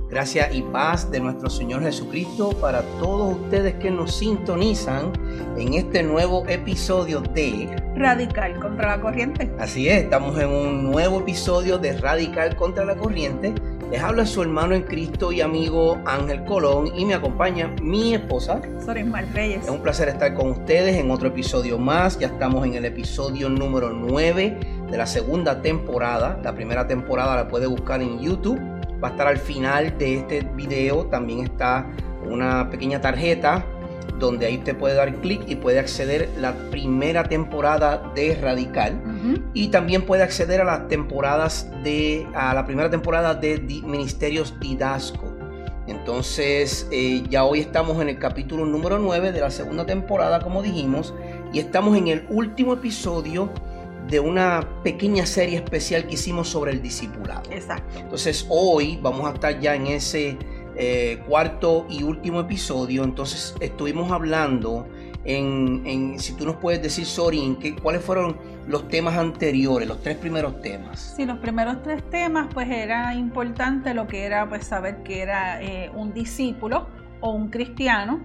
Gracia y paz de nuestro Señor Jesucristo para todos ustedes que nos sintonizan en este nuevo episodio de Radical contra la Corriente. Así es, estamos en un nuevo episodio de Radical contra la Corriente. Les habla su hermano en Cristo y amigo Ángel Colón y me acompaña mi esposa Sorismar Reyes. Es un placer estar con ustedes en otro episodio más. Ya estamos en el episodio número 9 de la segunda temporada. La primera temporada la puede buscar en YouTube. Va a estar al final de este video. También está una pequeña tarjeta donde ahí usted puede dar clic y puede acceder a la primera temporada de Radical. Y también puede acceder a las temporadas a la primera temporada de Ministerios Didasco. Entonces ya hoy estamos en el capítulo número 9 de la segunda temporada, como dijimos, y estamos en el último episodio de una pequeña serie especial que hicimos sobre el discipulado. Exacto. Entonces hoy vamos a estar ya en ese cuarto y último episodio. Entonces estuvimos hablando si tú nos puedes decir, Sori, ¿cuáles fueron los temas anteriores, los tres primeros temas? Sí, los primeros tres temas, pues era importante lo que era, pues saber que era un discípulo o un cristiano.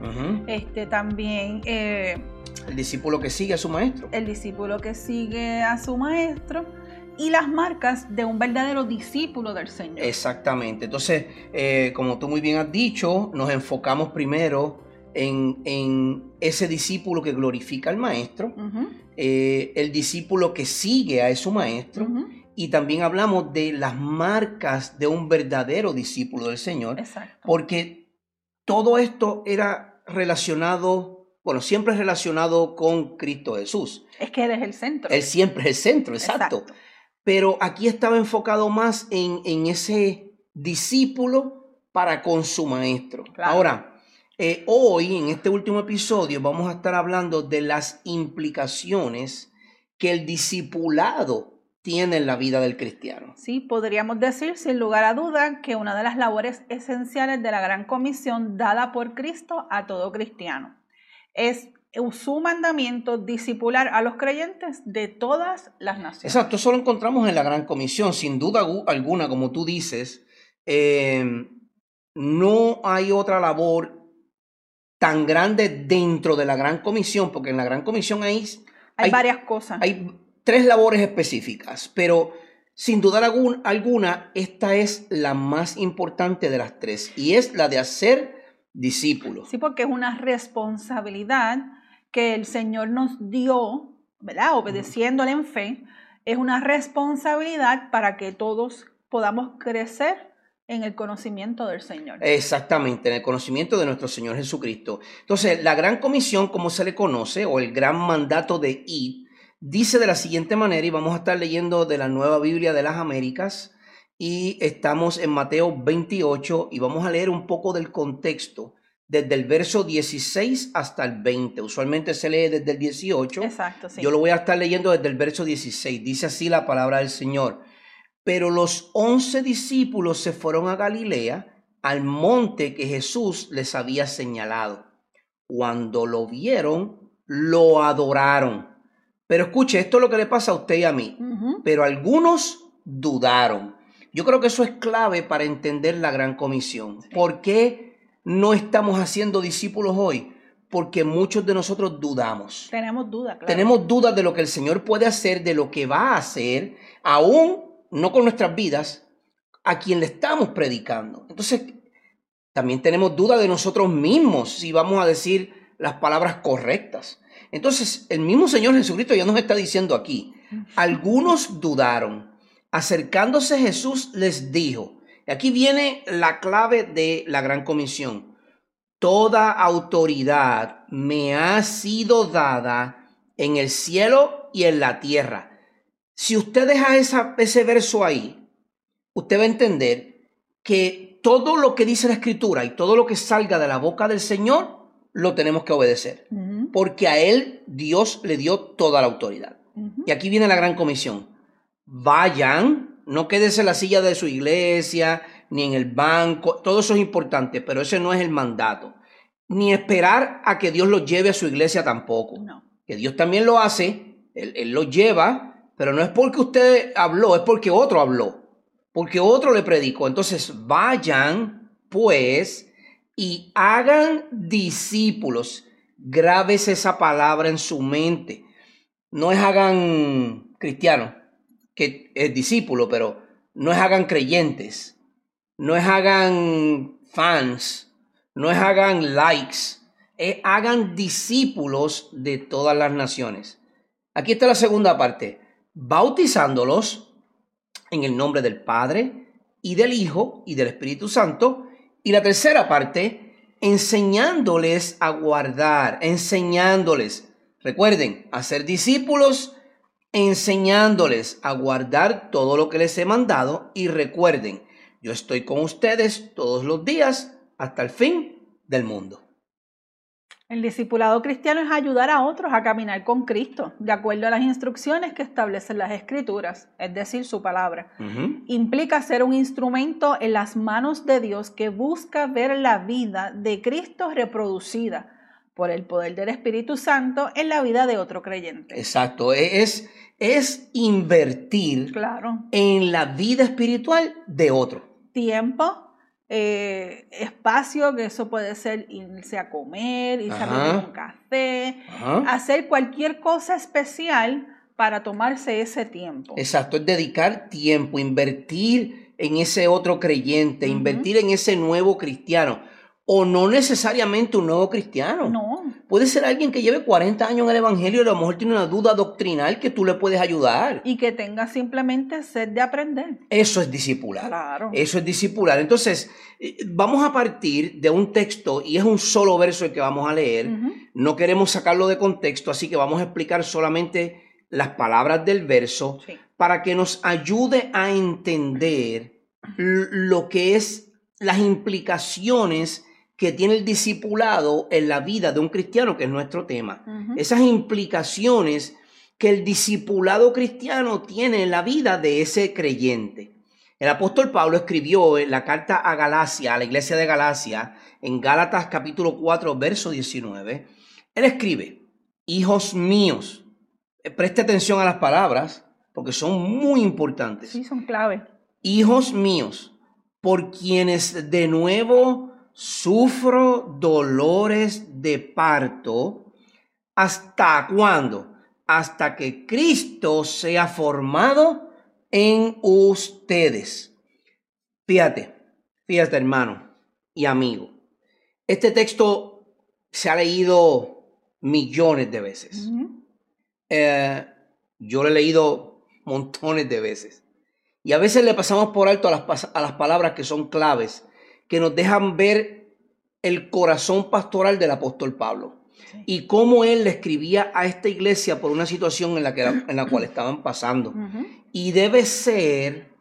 También el discípulo que sigue a su maestro. El discípulo que sigue a su maestro y las marcas de un verdadero discípulo del Señor. Exactamente. Entonces, como tú muy bien has dicho, nos enfocamos primero en ese discípulo que glorifica al maestro, el discípulo que sigue a su maestro, y también hablamos de las marcas de un verdadero discípulo del Señor. Exacto. Porque todo esto era relacionado, siempre es relacionado con Cristo Jesús. Es que Él es el centro. Él siempre es el centro, exacto. Pero aquí estaba enfocado más en ese discípulo para con su maestro. Claro. Ahora, hoy en este último episodio vamos a estar hablando de las implicaciones que el discipulado tiene en la vida del cristiano. Sí, podríamos decir sin lugar a duda que una de las labores esenciales de la Gran Comisión dada por Cristo a todo cristiano es su mandamiento discipular a los creyentes de todas las naciones. Exacto, eso lo encontramos en la Gran Comisión, sin duda alguna, como tú dices. No hay otra labor tan grande dentro de la Gran Comisión, porque en la Gran Comisión hay varias cosas. Hay tres labores específicas, pero sin duda alguna, esta es la más importante de las tres, y es la de hacer discípulos. Sí, porque es una responsabilidad que el Señor nos dio, ¿verdad? Obedeciéndole en fe, es una responsabilidad para que todos podamos crecer en el conocimiento del Señor. Exactamente, en el conocimiento de nuestro Señor Jesucristo. Entonces, la Gran Comisión, como se le conoce, o el gran mandato de id, dice de la siguiente manera, y vamos a estar leyendo de la Nueva Biblia de las Américas, y estamos en Mateo 28, y vamos a leer un poco del contexto, desde el verso 16 hasta el 20. Usualmente se lee desde el 18. Exacto, sí. Yo lo voy a estar leyendo desde el verso 16. Dice así la palabra del Señor. Pero los 11 discípulos se fueron a Galilea, al monte que Jesús les había señalado. Cuando lo vieron, lo adoraron. Pero escuche, esto es lo que le pasa a usted y a mí. Pero algunos dudaron. Yo creo que eso es clave para entender la Gran Comisión. ¿Por qué no estamos haciendo discípulos hoy? Porque muchos de nosotros dudamos. Tenemos dudas, claro. Tenemos dudas de lo que el Señor puede hacer, de lo que va a hacer, aún no con nuestras vidas, a quien le estamos predicando. Entonces, también tenemos dudas de nosotros mismos, si vamos a decir las palabras correctas. Entonces, el mismo Señor Jesucristo ya nos está diciendo aquí, algunos dudaron. Acercándose Jesús les dijo, y aquí viene la clave de la Gran Comisión: toda autoridad me ha sido dada en el cielo y en la tierra. Si usted deja ese verso ahí, usted va a entender que todo lo que dice la Escritura y todo lo que salga de la boca del Señor, lo tenemos que obedecer. Porque a Él Dios le dio toda la autoridad. Y aquí viene la Gran Comisión. Vayan, no quédese en la silla de su iglesia, ni en el banco. Todo eso es importante, pero ese no es el mandato. Ni esperar a que Dios los lleve a su iglesia tampoco. No. Que Dios también lo hace, Él los lleva, pero no es porque usted habló, es porque otro habló, porque otro le predicó. Entonces vayan pues, y hagan discípulos. Grábese esa palabra en su mente. No es hagan cristianos, que es discípulo, pero no es hagan creyentes. No es hagan fans. No es hagan likes. Es hagan discípulos de todas las naciones. Aquí está la segunda parte. Bautizándolos en el nombre del Padre y del Hijo y del Espíritu Santo. Y la tercera parte, enseñándoles a guardar, enseñándoles. Recuerden, hacer discípulos, enseñándoles a guardar todo lo que les he mandado. Y recuerden, yo estoy con ustedes todos los días hasta el fin del mundo. El discipulado cristiano es ayudar a otros a caminar con Cristo, de acuerdo a las instrucciones que establecen las Escrituras, es decir, su palabra. Implica ser un instrumento en las manos de Dios que busca ver la vida de Cristo reproducida por el poder del Espíritu Santo en la vida de otro creyente. Exacto, es invertir en la vida espiritual de otro. Tiempo, espacio, que eso puede ser irse a comer, irse a beber un café, hacer cualquier cosa especial para tomarse ese tiempo. Exacto, es dedicar tiempo, invertir en ese otro creyente, invertir en ese nuevo cristiano. O no necesariamente un nuevo cristiano. No. Puede ser alguien que lleve 40 años en el evangelio y a lo mejor tiene una duda doctrinal que tú le puedes ayudar. Y que tenga simplemente sed de aprender. Eso es discipular. Claro. Eso es discipular. Entonces, vamos a partir de un texto y es un solo verso el que vamos a leer. No queremos sacarlo de contexto, así que vamos a explicar solamente las palabras del verso para que nos ayude a entender lo que es las implicaciones que tiene el discipulado en la vida de un cristiano, que es nuestro tema. Esas implicaciones que el discipulado cristiano tiene en la vida de ese creyente. El apóstol Pablo escribió en la carta a Galacia, a la iglesia de Galacia, en Gálatas capítulo 4, verso 19. Él escribe, hijos míos, preste atención a las palabras, porque son muy importantes. Sí, son clave. Hijos míos, por quienes de nuevo sufro dolores de parto. ¿Hasta cuándo? Hasta que Cristo sea formado en ustedes. Fíjate hermano y amigo. Este texto se ha leído millones de veces. Yo lo he leído montones de veces. Y a veces le pasamos por alto a las palabras que son claves, que nos dejan ver el corazón pastoral del apóstol Pablo y cómo él le escribía a esta iglesia por una situación en la cual estaban pasando. Y debe ser,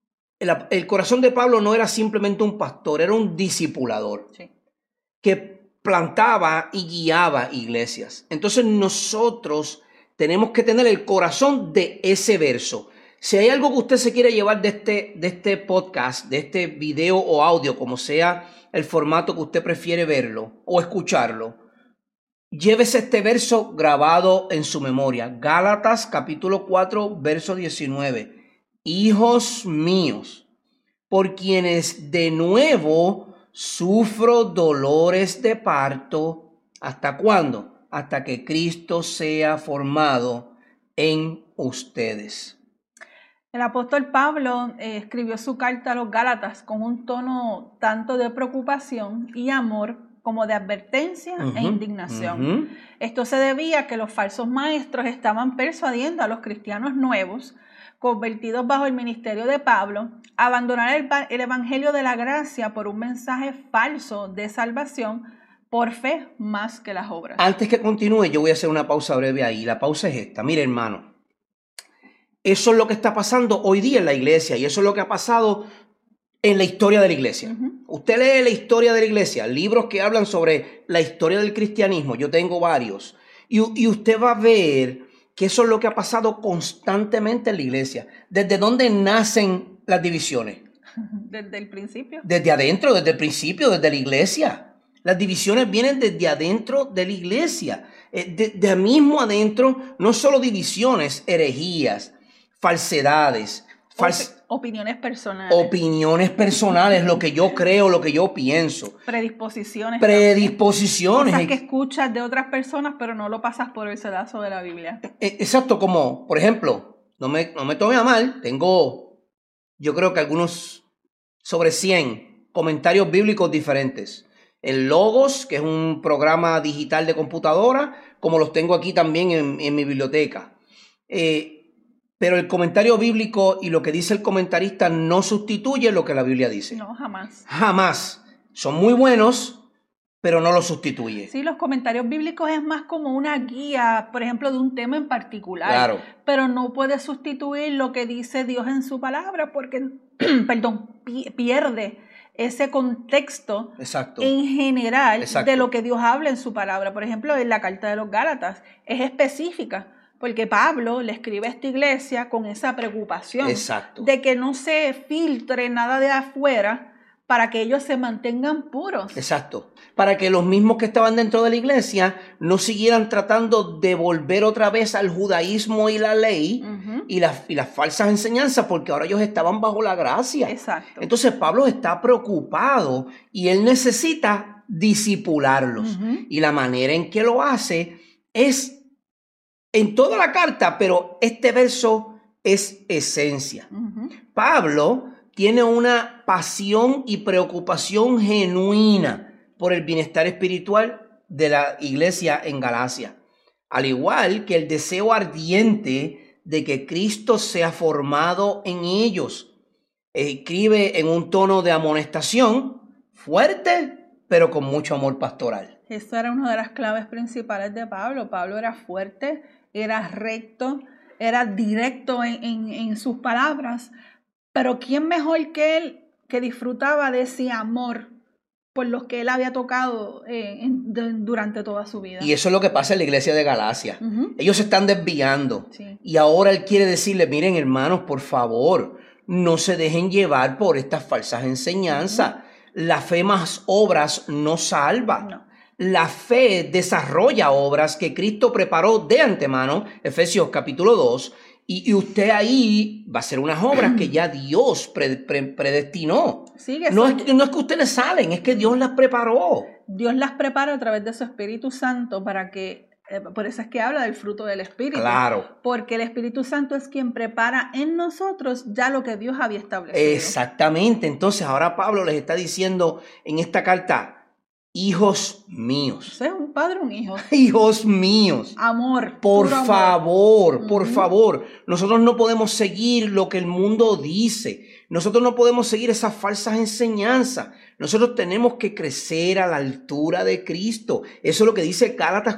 el corazón de Pablo no era simplemente un pastor, era un discipulador que plantaba y guiaba iglesias. Entonces nosotros tenemos que tener el corazón de ese verso. Si hay algo que usted se quiere llevar de este podcast, de este video o audio, como sea el formato que usted prefiere verlo o escucharlo, llévese este verso grabado en su memoria. Gálatas capítulo 4, verso 19. Hijos míos, por quienes de nuevo sufro dolores de parto. ¿Hasta cuándo? Hasta que Cristo sea formado en ustedes. El apóstol Pablo escribió su carta a los Gálatas con un tono tanto de preocupación y amor como de advertencia e indignación. Esto se debía a que los falsos maestros estaban persuadiendo a los cristianos nuevos, convertidos bajo el ministerio de Pablo, a abandonar el evangelio de la gracia por un mensaje falso de salvación por fe más que las obras. Antes que continúe, yo voy a hacer una pausa breve ahí. La pausa es esta. Mire, hermano. Eso es lo que está pasando hoy día en la iglesia y eso es lo que ha pasado en la historia de la iglesia. Usted lee la historia de la iglesia, libros que hablan sobre la historia del cristianismo, yo tengo varios, y usted va a ver que eso es lo que ha pasado constantemente en la iglesia. ¿Desde dónde nacen las divisiones? Desde el principio. Desde adentro, desde el principio, desde la iglesia. Las divisiones vienen desde adentro de la iglesia. De mismo adentro, no solo divisiones, herejías, falsedades, Opiniones personales. Opiniones personales, lo que yo creo, lo que yo pienso. Predisposiciones. Cosas que escuchas de otras personas, pero no lo pasas por el sedazo de la Biblia. Exacto, como, por ejemplo, no me tome a mal, tengo, yo creo que algunos sobre 100 comentarios bíblicos diferentes. El Logos, que es un programa digital de computadora, como los tengo aquí también en mi biblioteca. Pero el comentario bíblico y lo que dice el comentarista no sustituye lo que la Biblia dice. No, jamás. Jamás. Son muy buenos, pero no lo sustituye. Sí, los comentarios bíblicos es más como una guía, por ejemplo, de un tema en particular. Claro. Pero no puede sustituir lo que dice Dios en su palabra porque, pierde ese contexto. Exacto. En general. Exacto. De lo que Dios habla en su palabra. Por ejemplo, en la carta de los Gálatas es específica. Porque Pablo le escribe a esta iglesia con esa preocupación. Exacto. De que no se filtre nada de afuera para que ellos se mantengan puros. Exacto. Para que los mismos que estaban dentro de la iglesia no siguieran tratando de volver otra vez al judaísmo y la ley y las falsas enseñanzas, porque ahora ellos estaban bajo la gracia. Exacto. Entonces Pablo está preocupado y él necesita disipularlos. Y la manera en que lo hace es en toda la carta, pero este verso es esencia. Pablo tiene una pasión y preocupación genuina por el bienestar espiritual de la iglesia en Galacia, al igual que el deseo ardiente de que Cristo sea formado en ellos. Escribe en un tono de amonestación fuerte, pero con mucho amor pastoral. Esa era una de las claves principales de Pablo. Pablo era fuerte, era recto, era directo en sus palabras. Pero ¿quién mejor que él que disfrutaba de ese amor por los que él había tocado durante toda su vida? Y eso es lo que pasa en la iglesia de Galacia. Ellos se están desviando. Sí. Y ahora él quiere decirle, miren hermanos, por favor, no se dejen llevar por estas falsas enseñanzas. La fe más obras no salva. No. La fe desarrolla obras que Cristo preparó de antemano, Efesios capítulo 2, y usted ahí va a hacer unas obras que ya Dios predestinó. Sí, no es que ustedes salen, es que Dios las preparó. Dios las prepara a través de su Espíritu Santo para que, por eso es que habla del fruto del Espíritu. Claro. Porque el Espíritu Santo es quien prepara en nosotros ya lo que Dios había establecido. Exactamente. Entonces ahora Pablo les está diciendo en esta carta, hijos míos. Eso es un padre, un hijo. Hijos míos. Amor. Por favor, por favor. Nosotros no podemos seguir lo que el mundo dice. Nosotros no podemos seguir esas falsas enseñanzas. Nosotros tenemos que crecer a la altura de Cristo. Eso es lo que dice Gálatas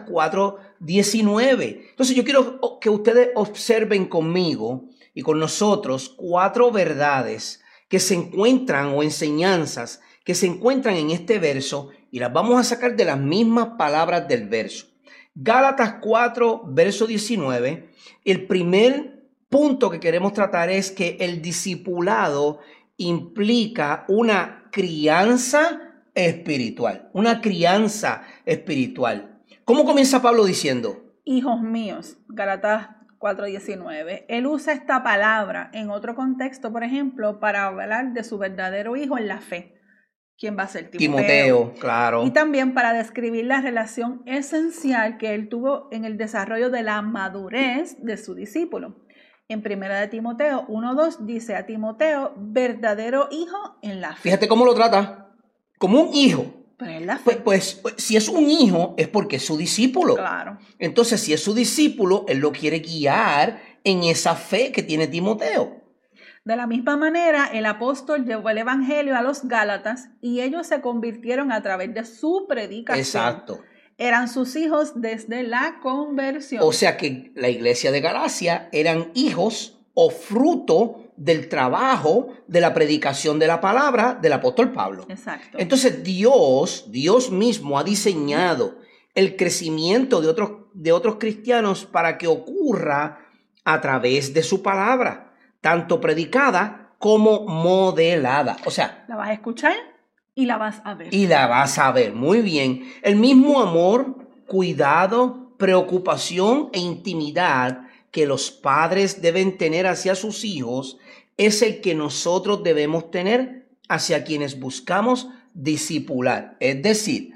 4:19. Entonces yo quiero que ustedes observen conmigo y con nosotros 4 verdades que se encuentran o enseñanzas que se encuentran en este verso y las vamos a sacar de las mismas palabras del verso. Gálatas 4, verso 19. El primer punto que queremos tratar es que el discipulado implica una crianza espiritual. Una crianza espiritual. ¿Cómo comienza Pablo diciendo? Hijos míos, Gálatas 4:19. Él usa esta palabra en otro contexto, por ejemplo, para hablar de su verdadero hijo en la fe. ¿Quién va a ser? Timoteo, claro. Y también para describir la relación esencial que él tuvo en el desarrollo de la madurez de su discípulo. En 1 de Timoteo 1:2 dice a Timoteo, verdadero hijo en la fe. Fíjate cómo lo trata, como un hijo. Pero en la fe. Pues si es un hijo es porque es su discípulo. Claro. Entonces si es su discípulo, él lo quiere guiar en esa fe que tiene Timoteo. De la misma manera, el apóstol llevó el evangelio a los Gálatas y ellos se convirtieron a través de su predicación. Exacto. Eran sus hijos desde la conversión. O sea que la iglesia de Galacia eran hijos o fruto del trabajo de la predicación de la palabra del apóstol Pablo. Exacto. Entonces Dios mismo ha diseñado el crecimiento de otros cristianos para que ocurra a través de su palabra, tanto predicada como modelada. O sea, la vas a escuchar y la vas a ver. Y la vas a ver, muy bien. El mismo amor, cuidado, preocupación e intimidad que los padres deben tener hacia sus hijos es el que nosotros debemos tener hacia quienes buscamos discipular. Es decir,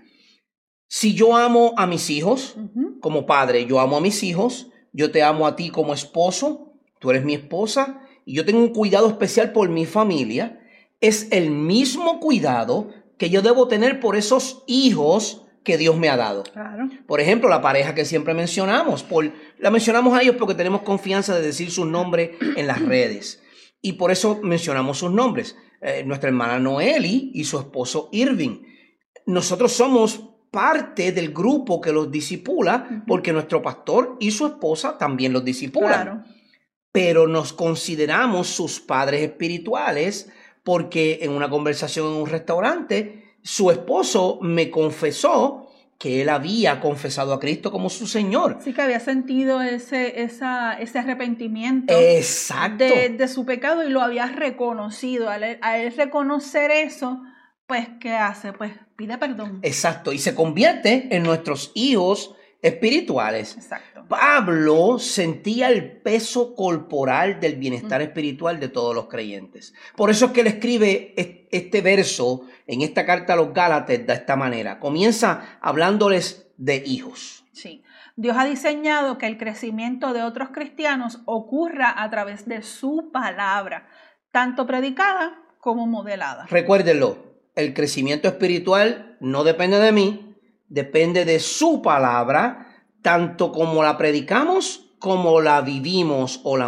si yo amo a mis hijos, como padre, yo amo a mis hijos, yo te amo a ti como esposo, tú eres mi esposa, y yo tengo un cuidado especial por mi familia, es el mismo cuidado que yo debo tener por esos hijos que Dios me ha dado. Claro. Por ejemplo, la pareja que siempre mencionamos, la mencionamos a ellos porque tenemos confianza de decir sus nombres en las redes. Y por eso mencionamos sus nombres. Nuestra hermana Noeli y su esposo Irving. Nosotros somos parte del grupo que los discipula porque nuestro pastor y su esposa también los discipulan. Claro. Pero nos consideramos sus padres espirituales porque en una conversación en un restaurante, su esposo me confesó que él había confesado a Cristo como su Señor. Sí, que había sentido ese arrepentimiento. Exacto. De su pecado y lo había reconocido. A él reconocer eso, pues, ¿qué hace? Pues pide perdón. Exacto. Y se convierte en nuestros hijos espirituales. Exacto. Pablo sentía el peso corporal del bienestar espiritual de todos los creyentes. Por eso es que él escribe este verso en esta carta a los Gálatas de esta manera. Comienza hablándoles de hijos. Sí. Dios ha diseñado que el crecimiento de otros cristianos ocurra a través de su palabra, tanto predicada como modelada. Recuérdenlo, el crecimiento espiritual no depende de mí, depende de su palabra, tanto como la predicamos, como la vivimos o la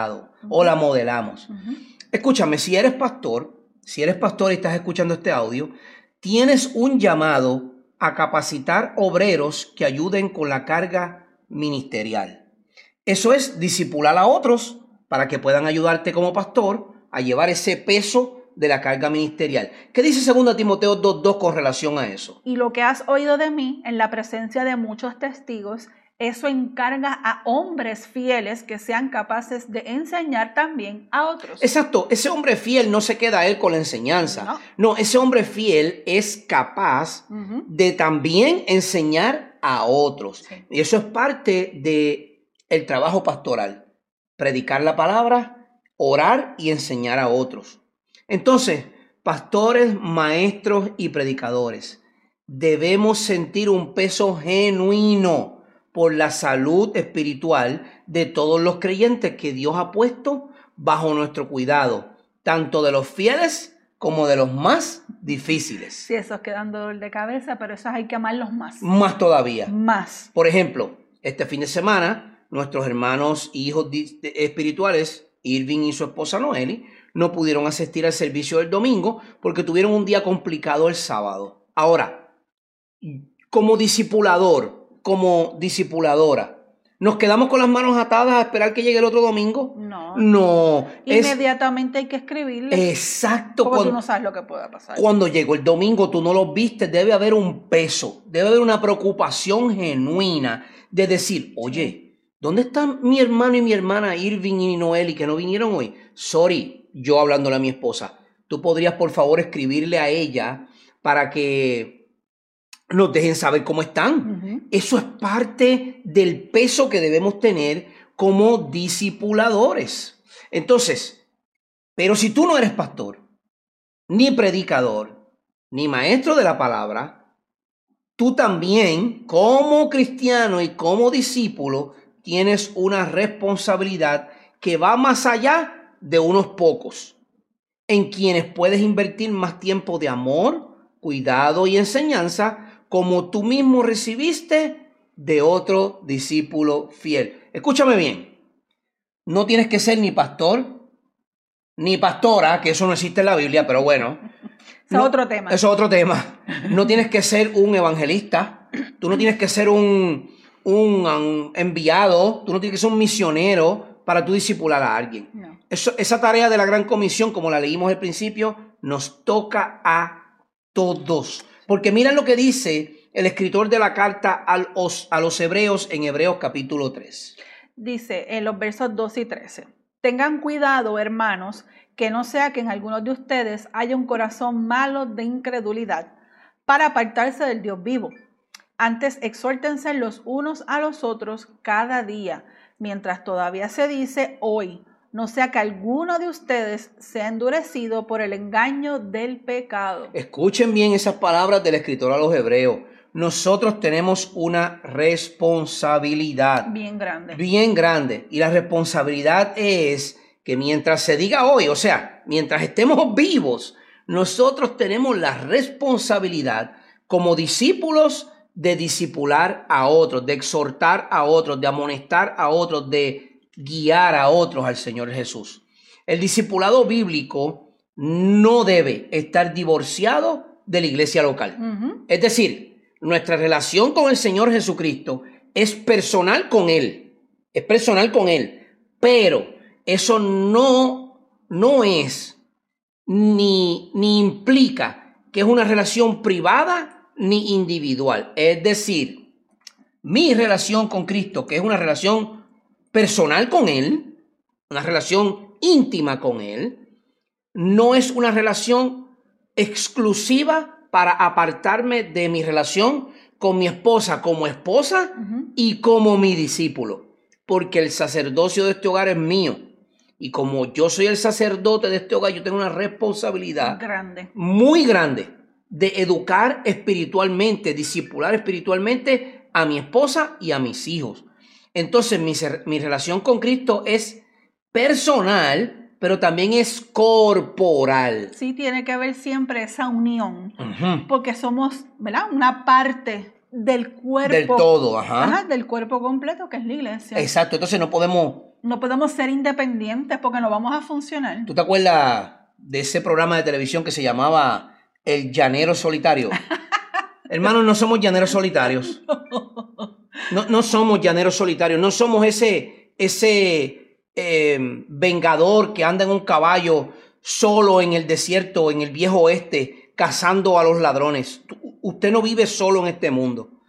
modelamos. Escúchame, si eres pastor y estás escuchando este audio, tienes un llamado a capacitar obreros que ayuden con la carga ministerial. Eso es discipular a otros para que puedan ayudarte como pastor a llevar ese peso de la carga ministerial. ¿Qué dice 2 Timoteo 2:2 con relación a eso? Y lo que has oído de mí en la presencia de muchos testigos, eso encarga a hombres fieles que sean capaces de enseñar también a otros. Exacto, ese hombre fiel no se queda él con la enseñanza. No, ese hombre fiel es capaz de también enseñar a otros. Sí. Y eso es parte del trabajo pastoral. Predicar la palabra, orar y enseñar a otros. Entonces, pastores, maestros y predicadores, debemos sentir un peso genuino por la salud espiritual de todos los creyentes que Dios ha puesto bajo nuestro cuidado, tanto de los fieles como de los más difíciles. Sí, esos quedan dolor de cabeza, pero esos hay que amarlos más. Más todavía. Más. Por ejemplo, este fin de semana, nuestros hermanos y hijos espirituales, Irving y su esposa Noeli, no pudieron asistir al servicio del domingo porque tuvieron un día complicado el sábado. Ahora, como discipulador, como discipuladora, ¿nos quedamos con las manos atadas a esperar que llegue el otro domingo? No. Inmediatamente hay que escribirle. Exacto. Porque tú no sabes lo que pueda pasar. Cuando llegó el domingo, tú no los viste, debe haber un peso, debe haber una preocupación genuina de decir, oye, ¿dónde están mi hermano y mi hermana Irving y Noeli que no vinieron hoy? Sorry. Yo hablándole a mi esposa, tú podrías por favor escribirle a ella para que nos dejen saber cómo están. Eso es parte del peso que debemos tener como discipuladores. Entonces, pero si tú no eres pastor, ni predicador, ni maestro de la palabra, tú también como cristiano y como discípulo tienes una responsabilidad que va más allá de unos pocos, en quienes puedes invertir más tiempo de amor, cuidado y enseñanza, como tú mismo recibiste de otro discípulo fiel. Escúchame bien, no tienes que ser ni pastor, ni pastora, que eso no existe en la Biblia, pero bueno. Eso es otro tema. Eso es otro tema. No tienes que ser un evangelista, tú no tienes que ser un enviado, tú no tienes que ser un misionero para tú discipular a alguien. No. Esa tarea de la Gran Comisión, como la leímos al principio, nos toca a todos. Porque miren lo que dice el escritor de la carta a los Hebreos en Hebreos capítulo 3. Dice en los versos 12 y 13. Tengan cuidado, hermanos, que no sea que en algunos de ustedes haya un corazón malo de incredulidad para apartarse del Dios vivo. Antes, exhórtense los unos a los otros cada día, mientras todavía se dice hoy, no sea que alguno de ustedes sea endurecido por el engaño del pecado. Escuchen bien esas palabras del escritor a los Hebreos. Nosotros tenemos una responsabilidad Bien grande. bien grande. Y la responsabilidad es que mientras se diga hoy, o sea, mientras estemos vivos, nosotros tenemos la responsabilidad como discípulos de discipular a otros, de exhortar a otros, de amonestar a otros, de guiar a otros al Señor Jesús. El discipulado bíblico no debe estar divorciado de la iglesia local. Es decir, nuestra relación con el Señor Jesucristo es personal con Él. Es personal con Él. Pero eso no es ni implica que es una relación privada ni individual. Es decir, mi relación con Cristo, que es una relación personal con Él, una relación íntima con Él, no es una relación exclusiva para apartarme de mi relación con mi esposa como esposa y como mi discípulo, porque el sacerdocio de este hogar es mío. Y como yo soy el sacerdote de este hogar, yo tengo una responsabilidad muy grande de educar espiritualmente, discipular espiritualmente a mi esposa y a mis hijos. Entonces mi relación con Cristo es personal, pero también es corporal. Sí, tiene que haber siempre esa unión, porque somos, ¿verdad?, una parte del cuerpo. Del todo, del cuerpo completo, que es la iglesia. Exacto, entonces no podemos ser independientes porque no vamos a funcionar. ¿Tú te acuerdas de ese programa de televisión que se llamaba El Llanero Solitario? Hermanos, no somos llaneros solitarios. No somos llaneros solitarios. No somos ese vengador que anda en un caballo solo en el desierto, en el viejo oeste, cazando a los ladrones. Usted no vive solo en este mundo.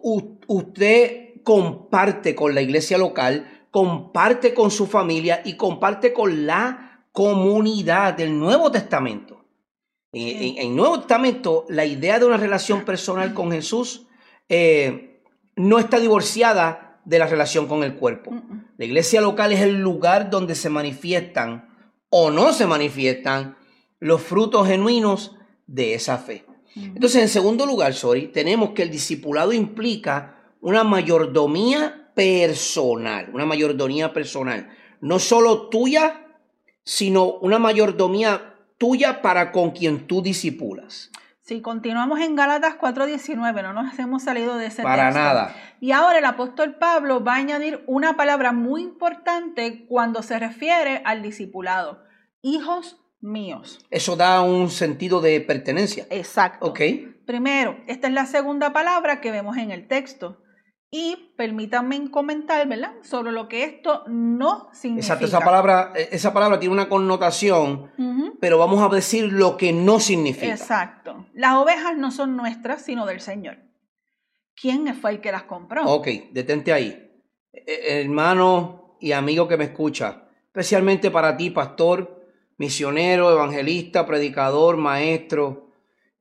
Usted comparte con la iglesia local, comparte con su familia y comparte con la comunidad del Nuevo Testamento. En el Nuevo Testamento, la idea de una relación personal con Jesús no está divorciada de la relación con el cuerpo. La iglesia local es el lugar donde se manifiestan o no se manifiestan los frutos genuinos de esa fe. Entonces, en segundo lugar, tenemos que el discipulado implica una mayordomía personal, no solo tuya, sino una mayordomía tuya para con quien tú discipulas. Sí, continuamos en Gálatas 4:19, no nos hemos salido de ese texto. Para nada. Y ahora el apóstol Pablo va a añadir una palabra muy importante cuando se refiere al discipulado: hijos míos. Eso da un sentido de pertenencia. Exacto. Ok. Primero, esta es la segunda palabra que vemos en el texto. Y permítanme comentar, ¿verdad?, sobre lo que esto no significa. Exacto, esa palabra tiene una connotación, pero vamos a decir lo que no significa. Exacto. Las ovejas no son nuestras, sino del Señor. ¿Quién fue el que las compró? Ok, detente ahí. Hermano y amigo que me escucha, especialmente para ti, pastor, misionero, evangelista, predicador, maestro,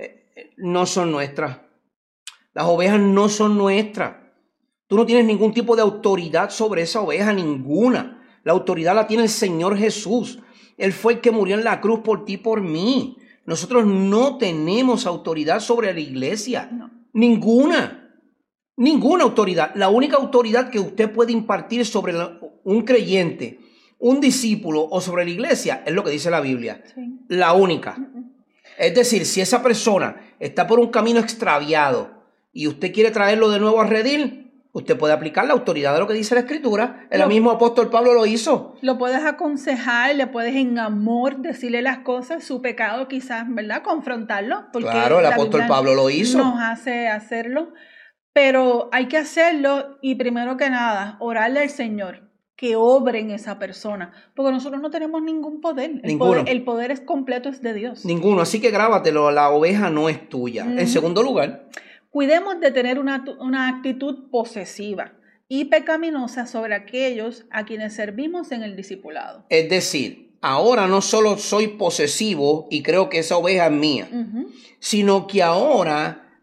no son nuestras. Las ovejas no son nuestras. Tú no tienes ningún tipo de autoridad sobre esa oveja, ninguna. La autoridad la tiene el Señor Jesús. Él fue el que murió en la cruz por ti y por mí. Nosotros no tenemos autoridad sobre la iglesia. No. Ninguna autoridad. La única autoridad que usted puede impartir sobre un creyente, un discípulo o sobre la iglesia es lo que dice la Biblia. Sí. La única. Es decir, si esa persona está por un camino extraviado y usted quiere traerlo de nuevo a redil, usted puede aplicar la autoridad de lo que dice la Escritura. El mismo apóstol Pablo lo hizo. Lo puedes aconsejar, le puedes en amor decirle las cosas, su pecado quizás, ¿verdad?, confrontarlo. Porque claro, el apóstol Pablo lo hizo. Nos hace hacerlo, pero hay que hacerlo y primero que nada, orarle al Señor que obre en esa persona, porque nosotros no tenemos ningún poder. El poder es completo, es de Dios. Ninguno, así que grábatelo, la oveja no es tuya. En segundo lugar, cuidemos de tener una actitud posesiva y pecaminosa sobre aquellos a quienes servimos en el discipulado. Es decir, ahora no solo soy posesivo y creo que esa oveja es mía, sino que ahora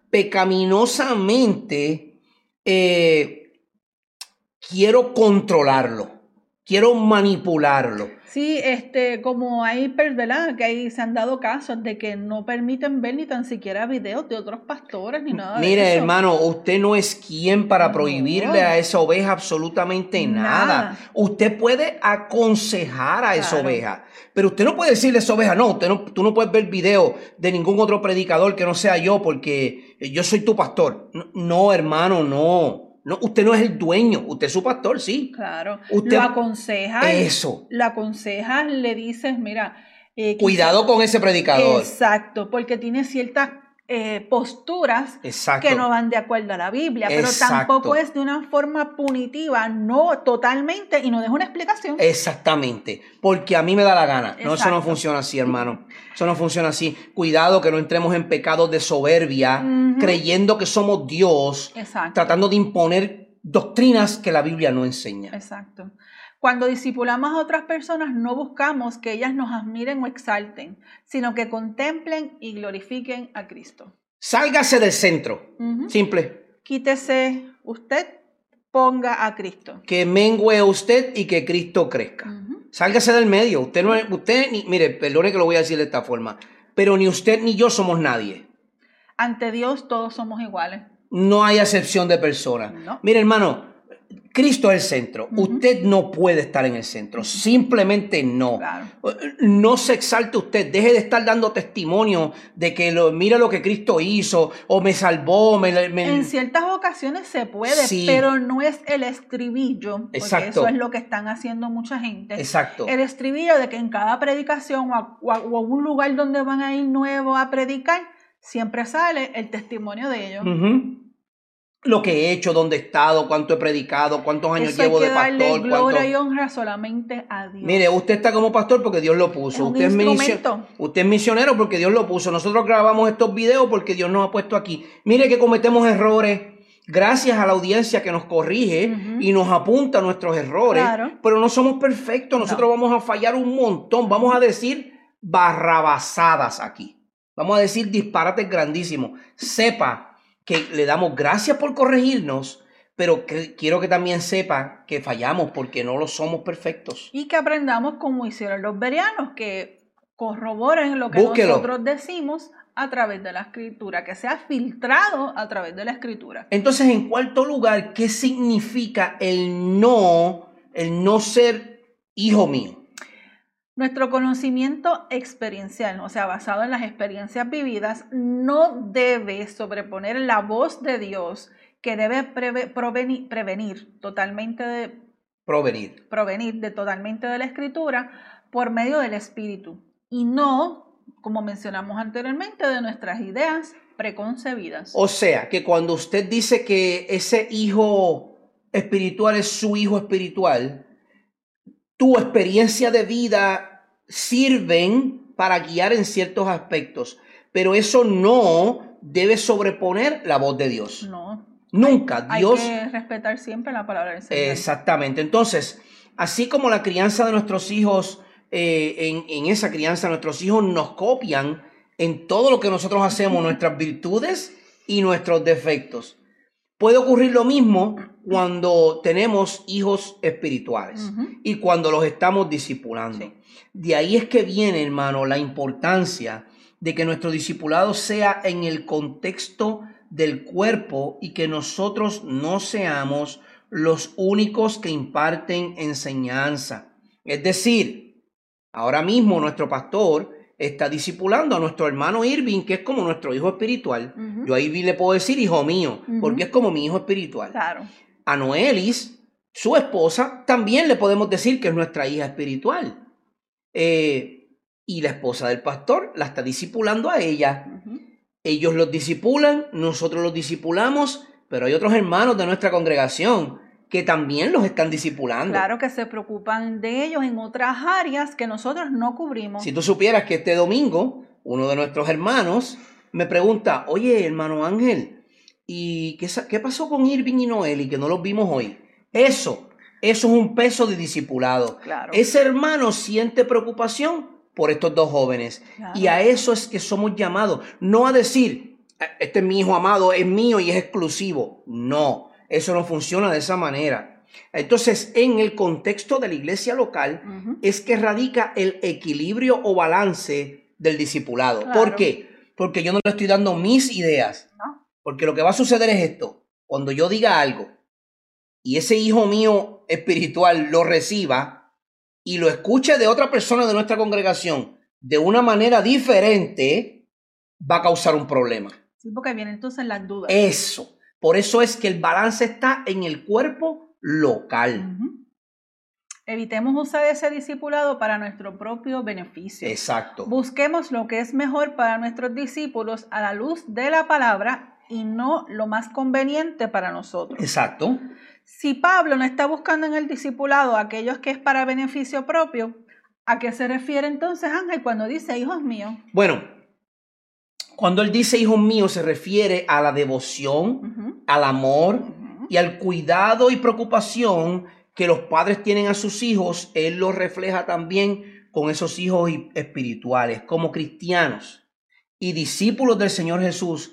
pecaminosamente quiero controlarlo. quiero manipularlo. Sí, como hay, ¿verdad? Que ahí se han dado casos de que no permiten ver ni tan siquiera videos de otros pastores ni nada de Mire, eso. hermano, usted no es quien para prohibirle No. a esa oveja absolutamente nada. Usted puede aconsejar a esa Claro. oveja, pero usted no puede decirle a esa oveja, no, tú no puedes ver video de ningún otro predicador que no sea yo porque yo soy tu pastor. No, hermano, no. No, usted no es el dueño, usted es su pastor, sí. Claro. Usted Lo aconsejas. Eso. Lo aconsejas, le dices, mira, cuidado con ese predicador. Exacto, porque tiene ciertas posturas que no van de acuerdo a la Biblia, pero tampoco es de una forma punitiva, no totalmente, y no deja una explicación. Exactamente, porque a mí me da la gana. No, eso no funciona así, hermano. Eso no funciona así. Cuidado que no entremos en pecados de soberbia, creyendo que somos Dios, tratando de imponer doctrinas que la Biblia no enseña. Exacto. Cuando discipulamos a otras personas, no buscamos que ellas nos admiren o exalten, sino que contemplen y glorifiquen a Cristo. Sálgase del centro. Simple. Quítese usted, ponga a Cristo. Que mengue usted y que Cristo crezca. Sálgase del medio. Usted mire, perdone que lo voy a decir de esta forma, pero ni usted ni yo somos nadie. Ante Dios todos somos iguales. No hay acepción de persona. No. Mire, hermano, Cristo es el centro. Usted no puede estar en el centro. Simplemente no. Claro. No se exalte usted. Deje de estar dando testimonio de que mira lo que Cristo hizo o me salvó. En ciertas ocasiones se puede, sí, pero no es el estribillo. Porque eso es lo que están haciendo mucha gente. Exacto. El estribillo de que en cada predicación o a un lugar donde van a ir nuevo a predicar, siempre sale el testimonio de ellos. Lo que he hecho, dónde he estado, cuánto he predicado, cuántos años llevo de pastor. Darle gloria y honra solamente a Dios. Mire, usted está como pastor porque Dios lo puso. Usted es misionero porque Dios lo puso. Nosotros grabamos estos videos porque Dios nos ha puesto aquí. Mire que cometemos errores. Gracias a la audiencia que nos corrige y nos apunta nuestros errores. Claro. Pero no somos perfectos. Nosotros vamos a fallar un montón. Vamos a decir barrabasadas aquí. Vamos a decir disparates grandísimos. Sepa que le damos gracias por corregirnos, pero quiero que también sepa que fallamos porque no lo somos perfectos. Y que aprendamos como hicieron los bereanos, que corroboren lo que nosotros decimos a través de la Escritura, que sea filtrado a través de la Escritura. Entonces, en cuarto lugar, ¿qué significa el no ser hijo mío? Nuestro conocimiento experiencial, o sea, basado en las experiencias vividas, no debe sobreponer la voz de Dios, que debe provenir totalmente de la Escritura por medio del Espíritu, y no, como mencionamos anteriormente, de nuestras ideas preconcebidas. O sea, que cuando usted dice que ese hijo espiritual es su hijo espiritual, tu experiencia de vida sirven para guiar en ciertos aspectos, pero eso no debe sobreponer la voz de Dios. No. Nunca. Dios. Hay que respetar siempre la palabra del Señor. Exactamente. Entonces, así como la crianza de nuestros hijos, en esa crianza nuestros hijos nos copian en todo lo que nosotros hacemos, nuestras virtudes y nuestros defectos. Puede ocurrir lo mismo cuando tenemos hijos espirituales y cuando los estamos discipulando. Sí. De ahí es que viene, hermano, la importancia de que nuestro discipulado sea en el contexto del cuerpo y que nosotros no seamos los únicos que imparten enseñanza. Es decir, ahora mismo nuestro pastor está discipulando a nuestro hermano Irving, que es como nuestro hijo espiritual. Yo ahí le puedo decir hijo mío, porque es como mi hijo espiritual. Claro. A Noelis, su esposa, también le podemos decir que es nuestra hija espiritual. Y la esposa del pastor la está discipulando a ella. Ellos los discipulan, nosotros los discipulamos, pero hay otros hermanos de nuestra congregación que también los están discipulando. Claro, que se preocupan de ellos en otras áreas que nosotros no cubrimos. Si tú supieras que este domingo uno de nuestros hermanos me pregunta, oye, hermano Ángel, ¿y qué pasó con Irving y Noel y que no los vimos hoy? Eso es un peso de discipulado. Claro. Ese hermano siente preocupación por estos dos jóvenes. Claro. Y a eso es que somos llamados. No a decir, este es mi hijo amado, es mío y es exclusivo. No. Eso no funciona de esa manera. Entonces, en el contexto de la iglesia local, es que radica el equilibrio o balance del discipulado. Claro. ¿Por qué? Porque yo no le estoy dando mis ideas. No. Porque lo que va a suceder es esto. Cuando yo diga algo y ese hijo mío espiritual lo reciba y lo escuche de otra persona de nuestra congregación de una manera diferente, va a causar un problema. Sí, porque vienen entonces las dudas. Eso. Por eso es que el balance está en el cuerpo local. Evitemos usar ese discipulado para nuestro propio beneficio. Exacto. Busquemos lo que es mejor para nuestros discípulos a la luz de la palabra y no lo más conveniente para nosotros. Exacto. Si Pablo no está buscando en el discipulado aquellos que es para beneficio propio, ¿a qué se refiere entonces Ángel cuando dice hijos míos? Bueno, cuando él dice hijos míos se refiere a la devoción, al amor y al cuidado y preocupación que los padres tienen a sus hijos. Él lo refleja también con esos hijos espirituales. Como cristianos y discípulos del Señor Jesús,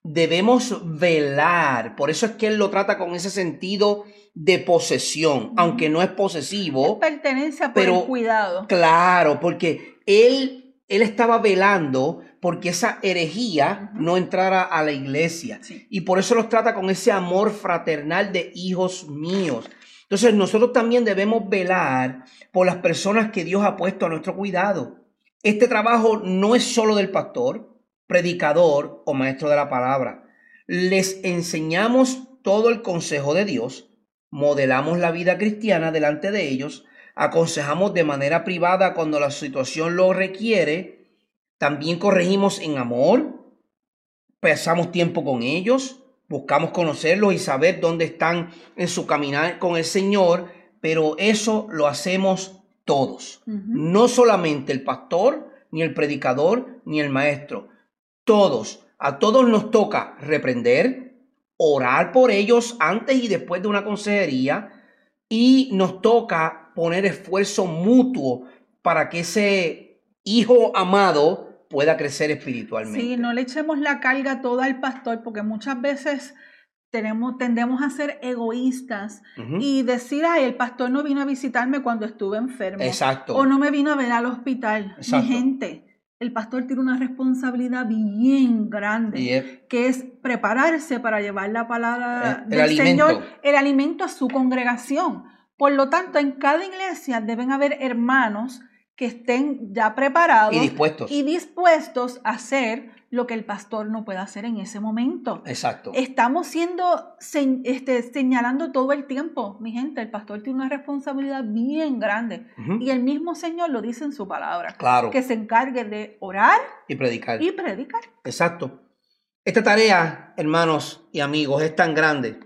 debemos velar. Por eso es que él lo trata con ese sentido de posesión, aunque no es posesivo. Es pertenencia por el cuidado. Claro, porque él estaba velando porque esa herejía no entrara a la iglesia. Sí. Y por eso los trata con ese amor fraternal de hijos míos. Entonces nosotros también debemos velar por las personas que Dios ha puesto a nuestro cuidado. Este trabajo no es solo del pastor, predicador o maestro de la palabra. Les enseñamos todo el consejo de Dios, modelamos la vida cristiana delante de ellos, aconsejamos de manera privada cuando la situación lo requiere, también corregimos en amor, pasamos tiempo con ellos, buscamos conocerlos y saber dónde están en su caminar con el Señor, pero eso lo hacemos todos, no solamente el pastor, ni el predicador, ni el maestro. Todos, a todos nos toca reprender, orar por ellos antes y después de una consejería y nos toca poner esfuerzo mutuo para que ese hijo amado pueda crecer espiritualmente. Sí, no le echemos la carga toda al pastor porque muchas veces tendemos a ser egoístas y decir, ay, el pastor no vino a visitarme cuando estuve enfermo. Exacto. O no me vino a ver al hospital. Exacto. Mi gente, el pastor tiene una responsabilidad bien grande, que es prepararse para llevar la palabra del Señor, el alimento a su congregación. Por lo tanto, en cada iglesia deben haber hermanos que estén ya preparados y dispuestos a hacer lo que el pastor no puede hacer en ese momento. Exacto. Estamos señalando todo el tiempo, mi gente, el pastor tiene una responsabilidad bien grande y el mismo Señor lo dice en su palabra. Claro. Que se encargue de orar y predicar. Exacto. Esta tarea, hermanos y amigos, es tan grande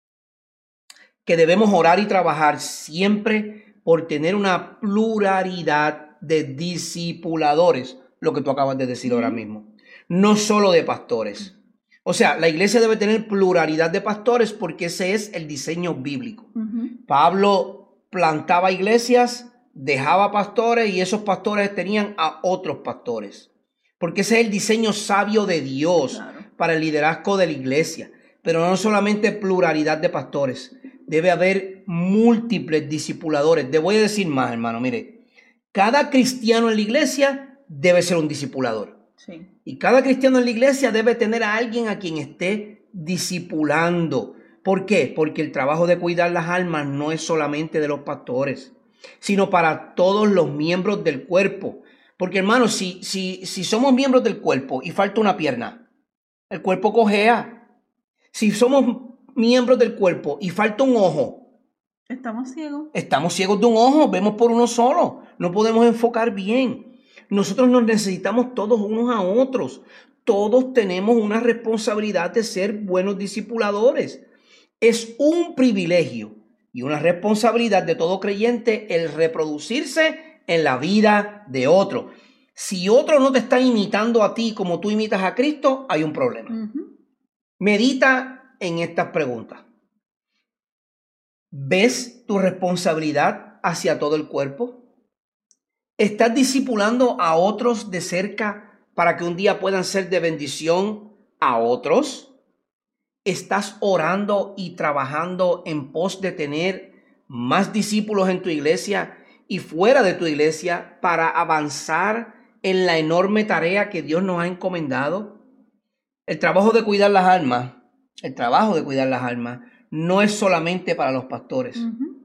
que debemos orar y trabajar siempre por tener una pluralidad de discipuladores, lo que tú acabas de decir ahora mismo, no solo de pastores. O sea, la iglesia debe tener pluralidad de pastores porque ese es el diseño bíblico. Pablo plantaba iglesias, dejaba pastores y esos pastores tenían a otros pastores, porque ese es el diseño sabio de Dios para el liderazgo de la iglesia. Pero no solamente pluralidad de pastores, debe haber múltiples discipuladores. Te voy a decir más, hermano, mire. Cada cristiano en la iglesia debe ser un discipulador. Sí. Y cada cristiano en la iglesia debe tener a alguien a quien esté discipulando. ¿Por qué? Porque el trabajo de cuidar las almas no es solamente de los pastores, sino para todos los miembros del cuerpo. Porque, hermano, si somos miembros del cuerpo y falta una pierna, el cuerpo cojea. Si somos miembros del cuerpo y falta un ojo, estamos ciegos. Estamos ciegos de un ojo, vemos por uno solo. No podemos enfocar bien. Nosotros nos necesitamos todos unos a otros. Todos tenemos una responsabilidad de ser buenos discipuladores. Es un privilegio y una responsabilidad de todo creyente el reproducirse en la vida de otro. Si otro no te está imitando a ti como tú imitas a Cristo, hay un problema. Medita en estas preguntas. ¿Ves tu responsabilidad hacia todo el cuerpo? ¿Estás discipulando a otros de cerca para que un día puedan ser de bendición a otros? ¿Estás orando y trabajando en pos de tener más discípulos en tu iglesia y fuera de tu iglesia para avanzar en la enorme tarea que Dios nos ha encomendado? El trabajo de cuidar las almas, no es solamente para los pastores,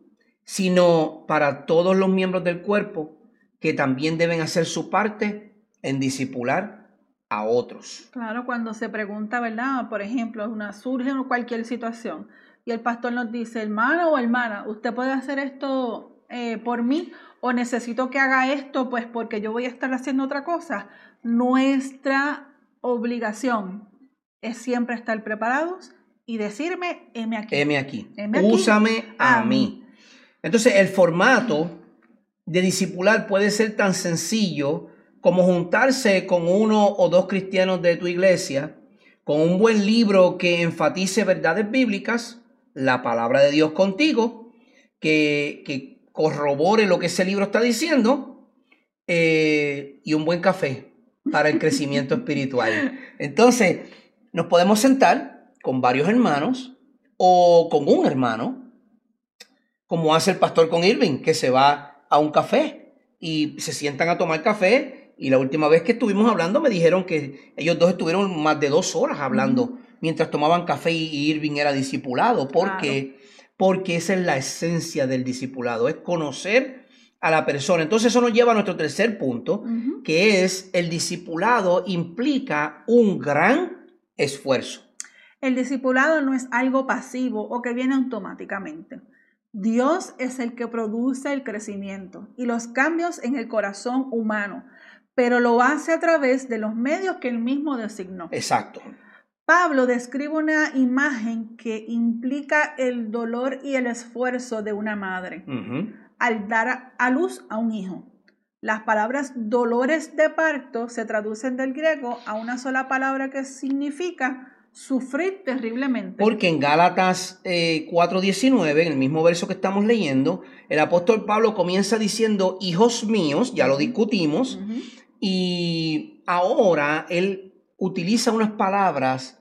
sino para todos los miembros del cuerpo que también deben hacer su parte en discipular a otros. Claro, cuando se pregunta, ¿verdad? Por ejemplo, surge cualquier situación y el pastor nos dice, hermano o hermana, ¿usted puede hacer esto por mí? ¿O necesito que haga esto pues porque yo voy a estar haciendo otra cosa? Nuestra obligación es siempre estar preparados y decirme, heme aquí. Heme aquí. Úsame a mí. Entonces, el formato de discipular puede ser tan sencillo como juntarse con uno o dos cristianos de tu iglesia, con un buen libro que enfatice verdades bíblicas, la palabra de Dios contigo, que corrobore lo que ese libro está diciendo, y un buen café para el crecimiento espiritual. Entonces, nos podemos sentar con varios hermanos o con un hermano, como hace el pastor con Irving, que se va a un café y se sientan a tomar café. Y la última vez que estuvimos hablando me dijeron que ellos dos estuvieron más de 2 horas hablando mientras tomaban café y Irving era discipulado. ¿Por qué? Porque esa es la esencia del discipulado, es conocer a la persona. Entonces eso nos lleva a nuestro tercer punto, que es el discipulado implica un gran esfuerzo. El discipulado no es algo pasivo o que viene automáticamente. Dios es el que produce el crecimiento y los cambios en el corazón humano, pero lo hace a través de los medios que él mismo designó. Exacto. Pablo describe una imagen que implica el dolor y el esfuerzo de una madre al dar a luz a un hijo. Las palabras dolores de parto se traducen del griego a una sola palabra que significa sufrir terriblemente. Porque en Gálatas 4:19, en el mismo verso que estamos leyendo, el apóstol Pablo comienza diciendo, hijos míos, ya lo discutimos, y ahora él utiliza unas palabras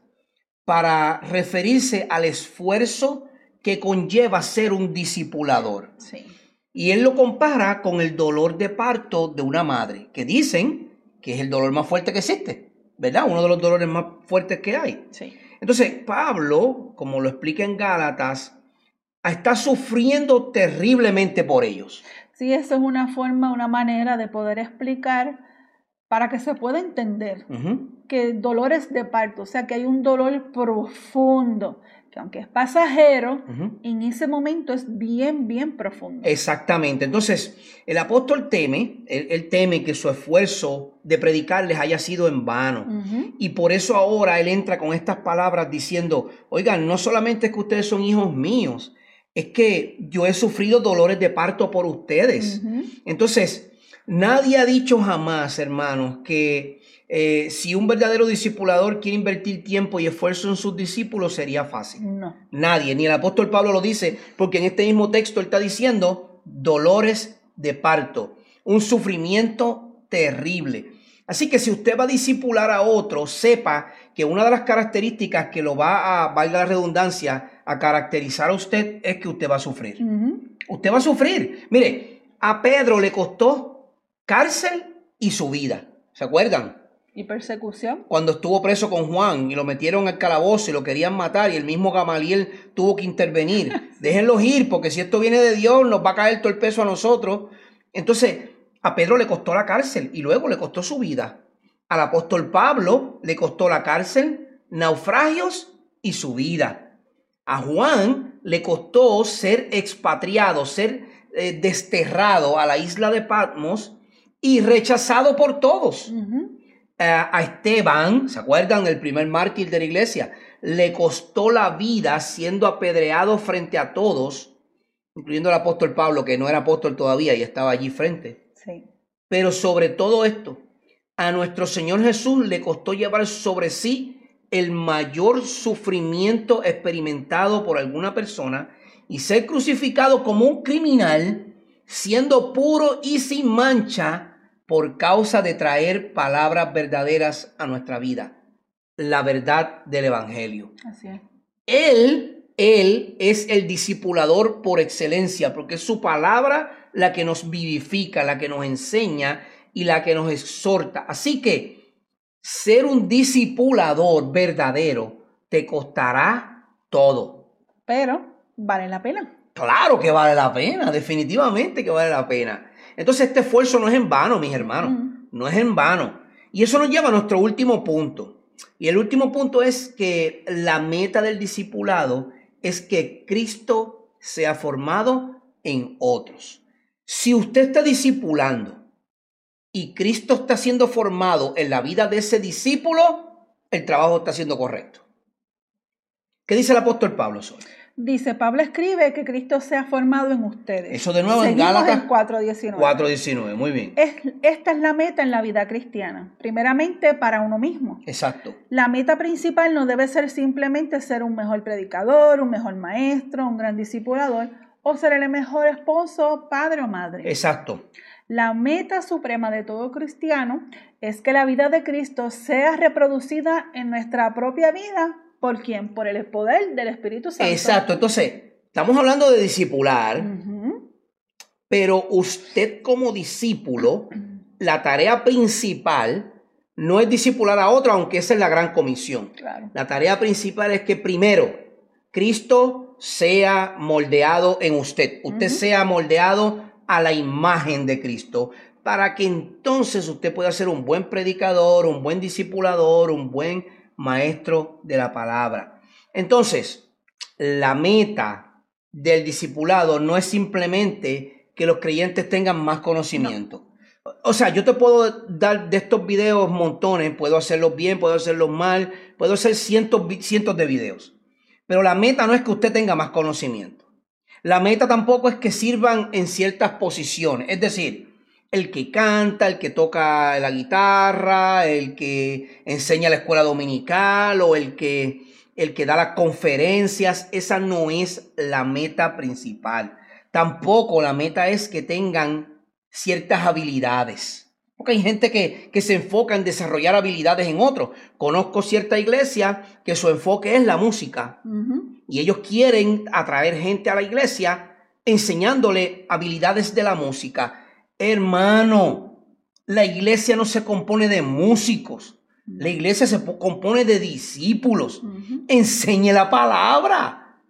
para referirse al esfuerzo que conlleva ser un discipulador. Sí. Y él lo compara con el dolor de parto de una madre, que dicen que es el dolor más fuerte que existe, ¿verdad? Uno de los dolores más fuertes que hay. Sí. Entonces, Pablo, como lo explica en Gálatas, está sufriendo terriblemente por ellos. Sí, eso es una forma, una manera de poder explicar para que se pueda entender que dolores de parto, o sea, que hay un dolor profundo, que aunque es pasajero, en ese momento es bien, bien profundo. Exactamente. Entonces, el apóstol teme, él teme que su esfuerzo de predicarles haya sido en vano. Y por eso ahora él entra con estas palabras diciendo, oigan, no solamente es que ustedes son hijos míos, es que yo he sufrido dolores de parto por ustedes. Entonces, nadie ha dicho jamás, hermanos, que si un verdadero discipulador quiere invertir tiempo y esfuerzo en sus discípulos sería fácil. No. Nadie, ni el apóstol Pablo lo dice, porque en este mismo texto él está diciendo dolores de parto, un sufrimiento terrible. Así que si usted va a discipular a otro, sepa que una de las características que lo va a, valga la redundancia, a caracterizar a usted es que usted va a sufrir. Usted va a sufrir. Mire, a Pedro le costó cárcel y su vida. ¿Se acuerdan? ¿Y persecución? Cuando estuvo preso con Juan y lo metieron al calabozo y lo querían matar y el mismo Gamaliel tuvo que intervenir. Déjenlos ir porque si esto viene de Dios nos va a caer todo el peso a nosotros. Entonces a Pedro le costó la cárcel y luego le costó su vida. Al apóstol Pablo le costó la cárcel, naufragios y su vida. A Juan le costó ser expatriado, ser desterrado a la isla de Patmos y rechazado por todos. A Esteban, ¿se acuerdan? El primer mártir de la iglesia, le costó la vida siendo apedreado frente a todos, incluyendo el apóstol Pablo, que no era apóstol todavía y estaba allí frente. Sí. Pero sobre todo esto, a nuestro Señor Jesús le costó llevar sobre sí el mayor sufrimiento experimentado por alguna persona y ser crucificado como un criminal, siendo puro y sin mancha, por causa de traer palabras verdaderas a nuestra vida, la verdad del evangelio. Así es. Él Él es el discipulador por excelencia, porque es su palabra la que nos vivifica, la que nos enseña y la que nos exhorta. Así que ser un discipulador verdadero te costará todo. Pero vale la pena. Claro que vale la pena, definitivamente que vale la pena. Entonces este esfuerzo no es en vano, mis hermanos, no es en vano. Y eso nos lleva a nuestro último punto. Y el último punto es que la meta del discipulado es que Cristo sea formado en otros. Si usted está discipulando y Cristo está siendo formado en la vida de ese discípulo, el trabajo está siendo correcto. ¿Qué dice el apóstol Pablo sobre? Dice, Pablo escribe que Cristo sea formado en ustedes. Eso de nuevo Seguimos en Gálatas en 4:19. 4:19, muy bien. Esta es la meta en la vida cristiana. Primeramente, para uno mismo. Exacto. La meta principal no debe ser simplemente ser un mejor predicador, un mejor maestro, un gran discipulador o ser el mejor esposo, padre o madre. Exacto. La meta suprema de todo cristiano es que la vida de Cristo sea reproducida en nuestra propia vida. ¿Por quién? Por el poder del Espíritu Santo. Exacto. Entonces, estamos hablando de discipular, pero usted como discípulo, la tarea principal no es discipular a otro, aunque esa es la gran comisión. Claro. La tarea principal es que primero Cristo sea moldeado en usted. Usted sea moldeado a la imagen de Cristo, para que entonces usted pueda ser un buen predicador, un buen discipulador, un buen maestro de la palabra. Entonces, la meta del discipulado no es simplemente que los creyentes tengan más conocimiento. No. O sea, yo te puedo dar de estos videos montones, puedo hacerlos bien, puedo hacerlos mal, puedo hacer cientos de videos. Pero la meta no es que usted tenga más conocimiento. La meta tampoco es que sirvan en ciertas posiciones. Es decir, el que canta, el que toca la guitarra, el que enseña la escuela dominical o el que da las conferencias. Esa no es la meta principal. Tampoco la meta es que tengan ciertas habilidades. Porque hay gente que se enfoca en desarrollar habilidades en otros. Conozco cierta iglesia que su enfoque es la música. Y ellos quieren atraer gente a la iglesia enseñándole habilidades de la música. Hermano, la iglesia no se compone de músicos. La iglesia se compone de discípulos. Enseñe la palabra.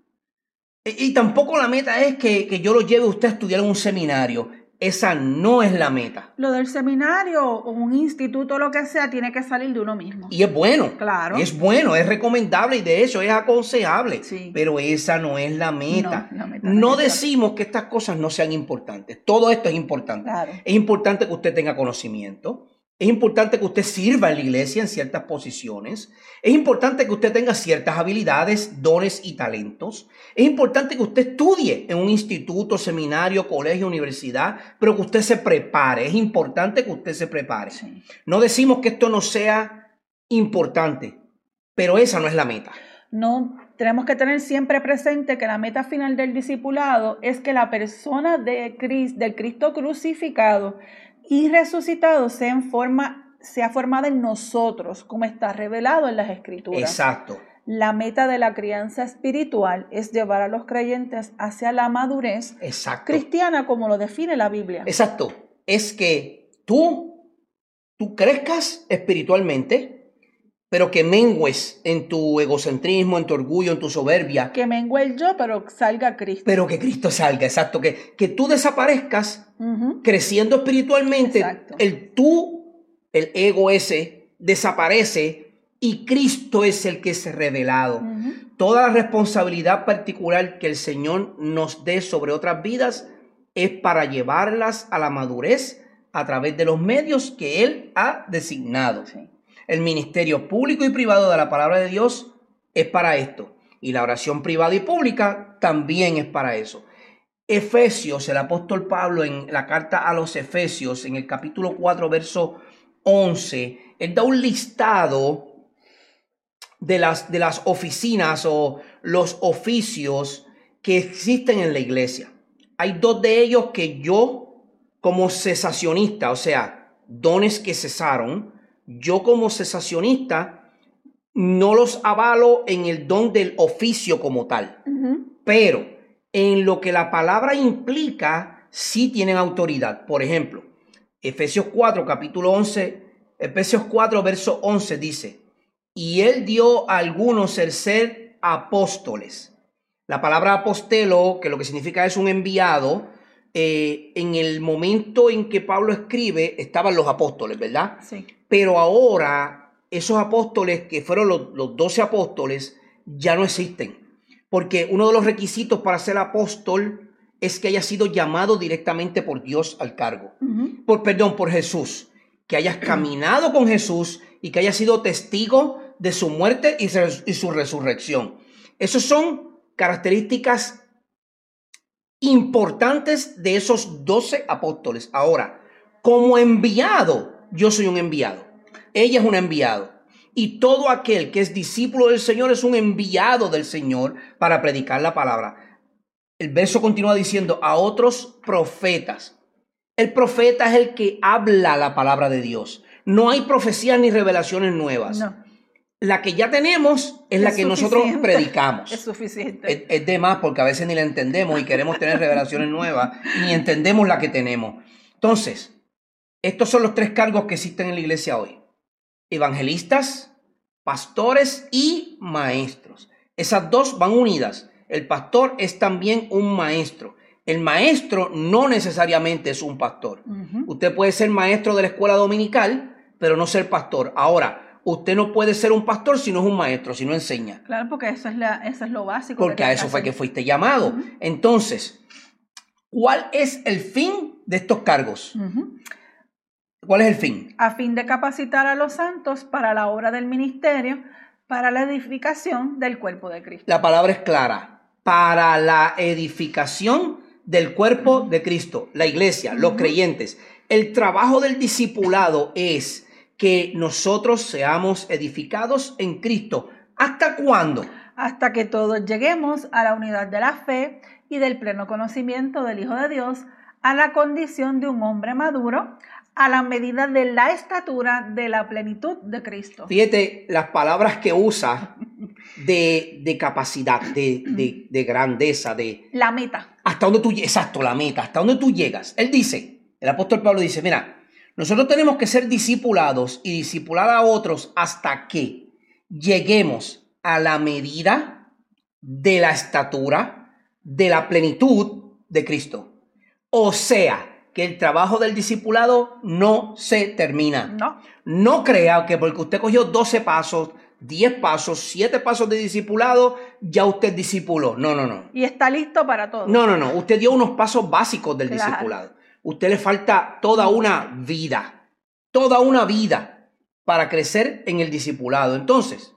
Y tampoco la meta es que yo lo lleve a usted a estudiar en un seminario. Esa no es la meta. Lo del seminario o un instituto, lo que sea, tiene que salir de uno mismo. Y es bueno. Claro. Es bueno, es recomendable y de hecho es aconsejable. Sí. Pero esa no es la meta. No, la meta no es decimos que estas cosas no sean importantes. Todo esto es importante. Claro. Es importante que usted tenga conocimiento. Es importante que usted sirva en la iglesia en ciertas posiciones. Es importante que usted tenga ciertas habilidades, dones y talentos. Es importante que usted estudie en un instituto, seminario, colegio, universidad, pero que usted se prepare. Es importante que usted se prepare. Sí. No decimos que esto no sea importante, pero esa no es la meta. No, tenemos que tener siempre presente que la meta final del discipulado es que la persona del Cristo crucificado y resucitado sea formada en nosotros, como está revelado en las Escrituras. Exacto. La meta de la crianza espiritual es llevar a los creyentes hacia la madurez cristiana, como lo define la Biblia. Exacto. Es que tú crezcas espiritualmente, pero que mengues en tu egocentrismo, en tu orgullo, en tu soberbia. Que mengue el yo, pero salga Cristo. Pero que Cristo salga, exacto. Que tú desaparezcas creciendo espiritualmente. Exacto. El ego ese, desaparece y Cristo es el que es revelado. Toda la responsabilidad particular que el Señor nos dé sobre otras vidas es para llevarlas a la madurez a través de los medios que Él ha designado. Sí. El ministerio público y privado de la palabra de Dios es para esto. Y la oración privada y pública también es para eso. Efesios, el apóstol Pablo en la carta a los Efesios, en el capítulo 4, verso 11, él da un listado de las oficinas o los oficios que existen en la iglesia. Hay dos de ellos que yo, como cesacionista, o sea, dones que cesaron, yo como cesacionista no los avalo en el don del oficio como tal, pero en lo que la palabra implica, sí tienen autoridad. Por ejemplo, Efesios 4, verso 11 dice, y él dio a algunos el ser apóstoles. La palabra apostelo, que lo que significa es un enviado, en el momento en que Pablo escribe, estaban los apóstoles, ¿verdad? Sí. Pero ahora, esos apóstoles que fueron los 12 apóstoles, ya no existen. Porque uno de los requisitos para ser apóstol es que haya sido llamado directamente por Dios al cargo. Por Jesús. Que hayas caminado con Jesús y que hayas sido testigo de su muerte y su resurrección. Esas son características importantes de esos 12 apóstoles. Ahora, como enviado, yo soy un enviado. Ella es un enviado. Y todo aquel que es discípulo del Señor es un enviado del Señor para predicar la palabra. El verso continúa diciendo a otros profetas. El profeta es el que habla la palabra de Dios. No hay profecías ni revelaciones nuevas. No. La que ya tenemos es la que nosotros predicamos. Es suficiente. Es de más porque a veces ni la entendemos y queremos tener revelaciones nuevas, ni entendemos la que tenemos. Entonces, estos son los 3 cargos que existen en la iglesia hoy. Evangelistas, pastores y maestros. Esas 2 van unidas. El pastor es también un maestro. El maestro no necesariamente es un pastor. Usted puede ser maestro de la escuela dominical, pero no ser pastor. Ahora, usted no puede ser un pastor si no es un maestro, si no enseña. Claro, porque eso es lo básico. Porque a eso fue que fuiste llamado. Entonces, ¿cuál es el fin de estos cargos? ¿Cuál es el fin? A fin de capacitar a los santos para la obra del ministerio, para la edificación del cuerpo de Cristo. La palabra es clara. Para la edificación del cuerpo de Cristo, la iglesia, los creyentes. El trabajo del discipulado es que nosotros seamos edificados en Cristo. ¿Hasta cuándo? Hasta que todos lleguemos a la unidad de la fe y del pleno conocimiento del Hijo de Dios, a la condición de un hombre maduro, a la medida de la estatura de la plenitud de Cristo. Fíjate las palabras que usa de capacidad, de grandeza, de... La meta. Hasta donde tú, exacto, la meta, hasta donde tú llegas. Él dice, el apóstol Pablo dice, mira, nosotros tenemos que ser discipulados y discipular a otros hasta que lleguemos a la medida de la estatura, de la plenitud de Cristo. O sea, que el trabajo del discipulado no se termina. No crea que porque usted cogió 12 pasos, 10 pasos, 7 pasos de discipulado, ya usted discipuló. No. Y está listo para todo. No. Usted dio unos pasos básicos del discipulado. Usted le falta toda una vida para crecer en el discipulado. Entonces,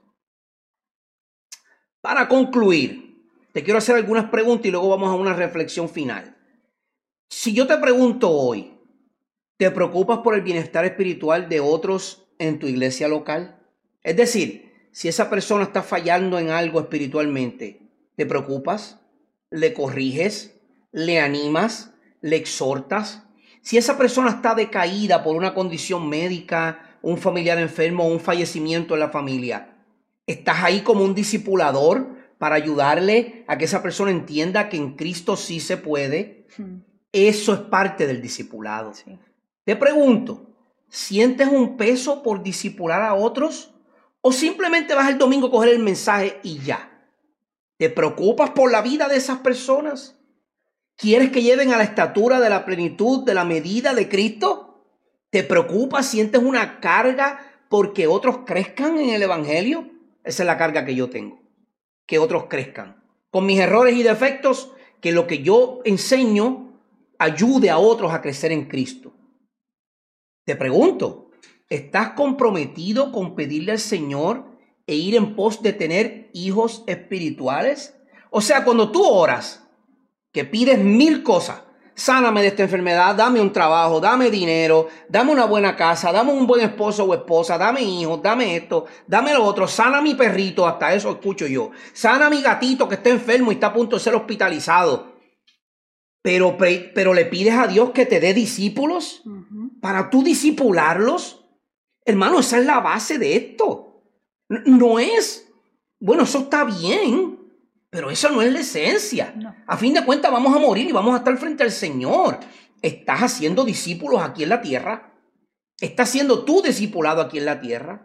para concluir, te quiero hacer algunas preguntas y luego vamos a una reflexión final. Si yo te pregunto hoy, ¿te preocupas por el bienestar espiritual de otros en tu iglesia local? Es decir, si esa persona está fallando en algo espiritualmente, ¿te preocupas? ¿Le corriges? ¿Le animas? ¿Le exhortas? Si esa persona está decaída por una condición médica, un familiar enfermo o un fallecimiento en la familia, ¿estás ahí como un discipulador para ayudarle a que esa persona entienda que en Cristo sí se puede? Eso es parte del discipulado. Sí. Te pregunto, ¿sientes un peso por discipular a otros? ¿O simplemente vas el domingo a coger el mensaje y ya? ¿Te preocupas por la vida de esas personas? ¿Quieres que lleven a la estatura de la plenitud, de la medida de Cristo? ¿Te preocupas? ¿Sientes una carga porque otros crezcan en el evangelio? Esa es la carga que yo tengo. Que otros crezcan. Con mis errores y defectos, que lo que yo enseño ayude a otros a crecer en Cristo. Te pregunto, ¿estás comprometido con pedirle al Señor e ir en pos de tener hijos espirituales? O sea, cuando tú oras, que pides 1000 cosas, sáname de esta enfermedad, dame un trabajo, dame dinero, dame una buena casa, dame un buen esposo o esposa, dame hijos, dame esto, dame lo otro, sana a mi perrito, hasta eso escucho yo, sana a mi gatito que está enfermo y está a punto de ser hospitalizado. Pero le pides a Dios que te dé discípulos para tú discipularlos. Hermano, esa es la base de esto. No es, bueno, eso está bien, pero eso no es la esencia. No. A fin de cuentas vamos a morir y vamos a estar frente al Señor. ¿Estás haciendo discípulos aquí en la tierra? ¿Estás siendo tú discipulado aquí en la tierra?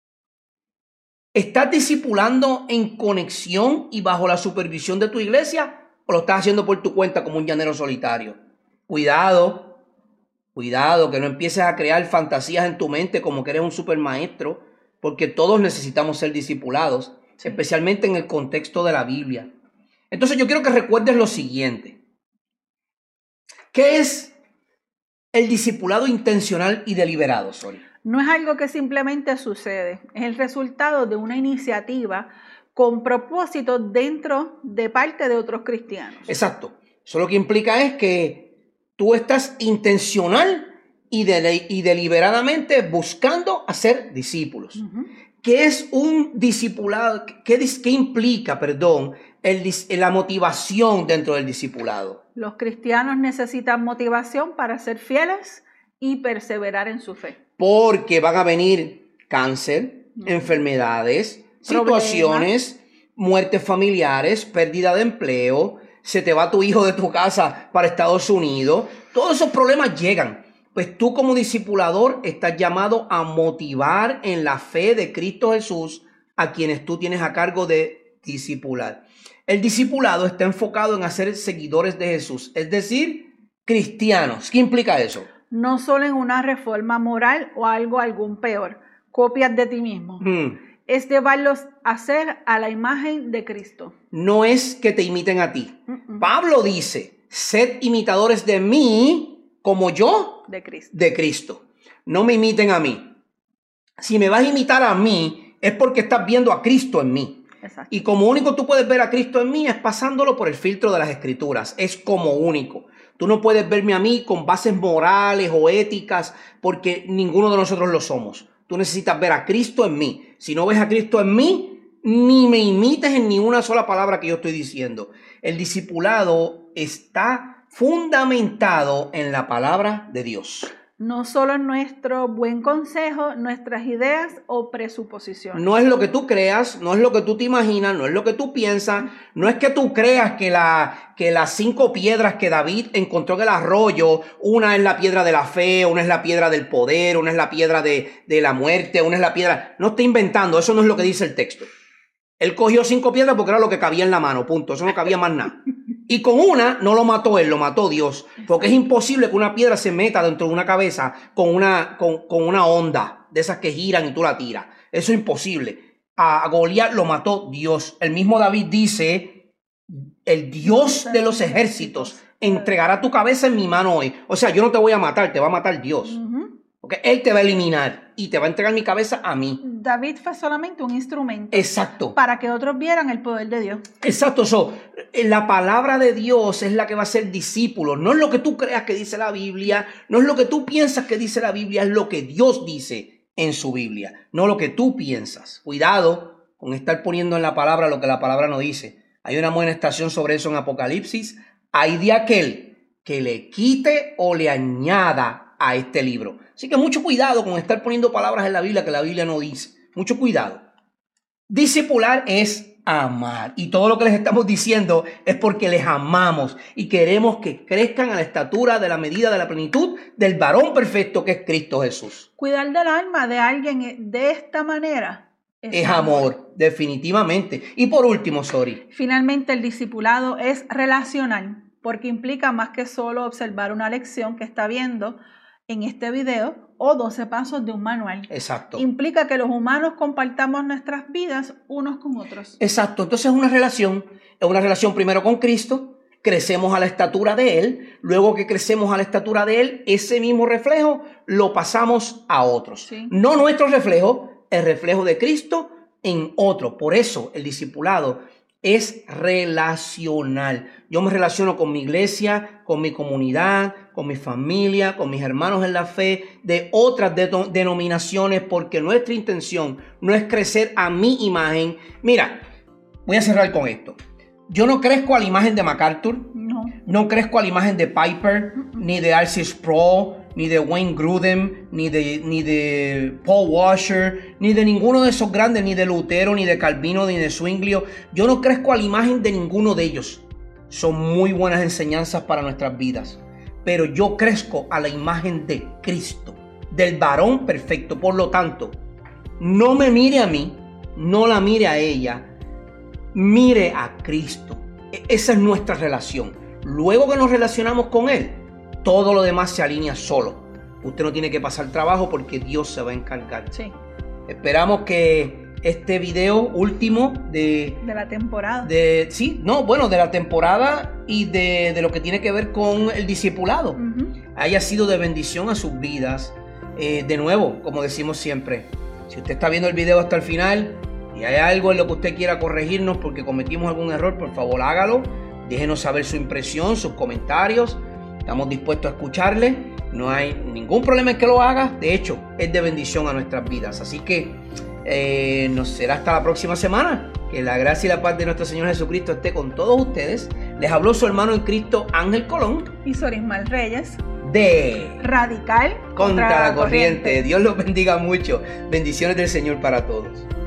¿Estás discipulando en conexión y bajo la supervisión de tu iglesia? ¿O lo estás haciendo por tu cuenta como un llanero solitario? Cuidado, cuidado, que no empieces a crear fantasías en tu mente como que eres un supermaestro, porque todos necesitamos ser discipulados, sí, especialmente en el contexto de la Biblia. Entonces yo quiero que recuerdes lo siguiente. ¿Qué es el discipulado intencional y deliberado, Sori? No es algo que simplemente sucede, es el resultado de una iniciativa con propósito dentro de parte de otros cristianos. Exacto. Eso lo que implica es que tú estás intencional y deliberadamente buscando hacer discípulos. Uh-huh. ¿Qué es un discipulado? ¿Qué implica, la motivación dentro del discipulado? Los cristianos necesitan motivación para ser fieles y perseverar en su fe. Porque van a venir cáncer, enfermedades, situaciones, muertes familiares, pérdida de empleo, se te va tu hijo de tu casa para Estados Unidos. Todos esos problemas llegan. Pues tú como discipulador estás llamado a motivar en la fe de Cristo Jesús a quienes tú tienes a cargo de discipular. El discipulado está enfocado en hacer seguidores de Jesús, es decir, cristianos. ¿Qué implica eso? No solo en una reforma moral o algún peor, copias de ti mismo. Es llevarlos a ser a la imagen de Cristo. No es que te imiten a ti. Pablo dice, sed imitadores de mí como yo de Cristo. No me imiten a mí. Si me vas a imitar a mí, es porque estás viendo a Cristo en mí. Exacto. Y como único tú puedes ver a Cristo en mí es pasándolo por el filtro de las Escrituras. Es como único. Tú no puedes verme a mí con bases morales o éticas porque ninguno de nosotros lo somos. Tú necesitas ver a Cristo en mí. Si no ves a Cristo en mí, ni me imites en ni una sola palabra que yo estoy diciendo. El discipulado está fundamentado en la palabra de Dios. No solo en nuestro buen consejo, nuestras ideas o presuposiciones. No es lo que tú creas, no es lo que tú te imaginas, no es lo que tú piensas, no es que tú creas que las 5 piedras que David encontró en el arroyo, una es la piedra de la fe, una es la piedra del poder, una es la piedra de la muerte, una es la piedra... No está inventando, eso no es lo que dice el texto. Él cogió 5 piedras porque era lo que cabía en la mano, punto, eso no cabía más nada. Y con una no lo mató él, lo mató Dios. Porque es imposible que una piedra se meta dentro de una cabeza con una onda de esas que giran y tú la tiras. Eso es imposible. A Goliat lo mató Dios. El mismo David dice, el Dios de los ejércitos entregará tu cabeza en mi mano hoy. O sea, yo no te voy a matar, te va a matar Dios. Porque Él te va a eliminar y te va a entregar mi cabeza a mí. David fue solamente un instrumento. Exacto. Para que otros vieran el poder de Dios. Exacto. La palabra de Dios es la que va a ser discípulo. No es lo que tú creas que dice la Biblia. No es lo que tú piensas que dice la Biblia. Es lo que Dios dice en su Biblia. No lo que tú piensas. Cuidado con estar poniendo en la palabra lo que la palabra no dice. Hay una buena estación sobre eso en Apocalipsis. Hay de aquel que le quite o le añada a este libro. Así que mucho cuidado con estar poniendo palabras en la Biblia que la Biblia no dice. Mucho cuidado. Discipular es amar. Y todo lo que les estamos diciendo es porque les amamos y queremos que crezcan a la estatura de la medida de la plenitud del varón perfecto que es Cristo Jesús. Cuidar del alma de alguien de esta manera es amor, definitivamente. Y por último, Sori. Finalmente, el discipulado es relacional porque implica más que solo observar una lección que está viendo en este video o 12 pasos de un manual. Exacto. Implica que los humanos compartamos nuestras vidas unos con otros. Exacto. Entonces es una relación primero con Cristo, crecemos a la estatura de Él, luego que crecemos a la estatura de Él, ese mismo reflejo lo pasamos a otros. Sí. No nuestro reflejo, el reflejo de Cristo en otro. Por eso el discipulado es relacional. Yo me relaciono con mi iglesia, con mi comunidad, con mi familia, con mis hermanos en la fe, de otras denominaciones, porque nuestra intención no es crecer a mi imagen. Mira, voy a cerrar con esto. Yo no crezco a la imagen de MacArthur, no crezco a la imagen de Piper, ni de R.C. Sproul, ni de Wayne Grudem, ni de Paul Washer, ni de ninguno de esos grandes, ni de Lutero, ni de Calvino, ni de Zwinglio. Yo no crezco a la imagen de ninguno de ellos. Son muy buenas enseñanzas para nuestras vidas. Pero yo crezco a la imagen de Cristo, del varón perfecto. Por lo tanto, no me mire a mí, no la mire a ella, mire a Cristo. Esa es nuestra relación. Luego que nos relacionamos con Él, todo lo demás se alinea solo. Usted no tiene que pasar trabajo porque Dios se va a encargar. Sí. Esperamos que este video último de la temporada. De la temporada y de lo que tiene que ver con el discipulado haya sido de bendición a sus vidas. De nuevo, como decimos siempre, si usted está viendo el video hasta el final y hay algo en lo que usted quiera corregirnos porque cometimos algún error, por favor hágalo. Déjenos saber su impresión, sus comentarios. Estamos dispuestos a escucharle. No hay ningún problema en que lo haga. De hecho, es de bendición a nuestras vidas. Así que nos será hasta la próxima semana. Que la gracia y la paz de nuestro Señor Jesucristo esté con todos ustedes. Les habló su hermano en Cristo, Ángel Colón. Y Sorismal Reyes. De Radical contra la corriente. Dios los bendiga mucho. Bendiciones del Señor para todos.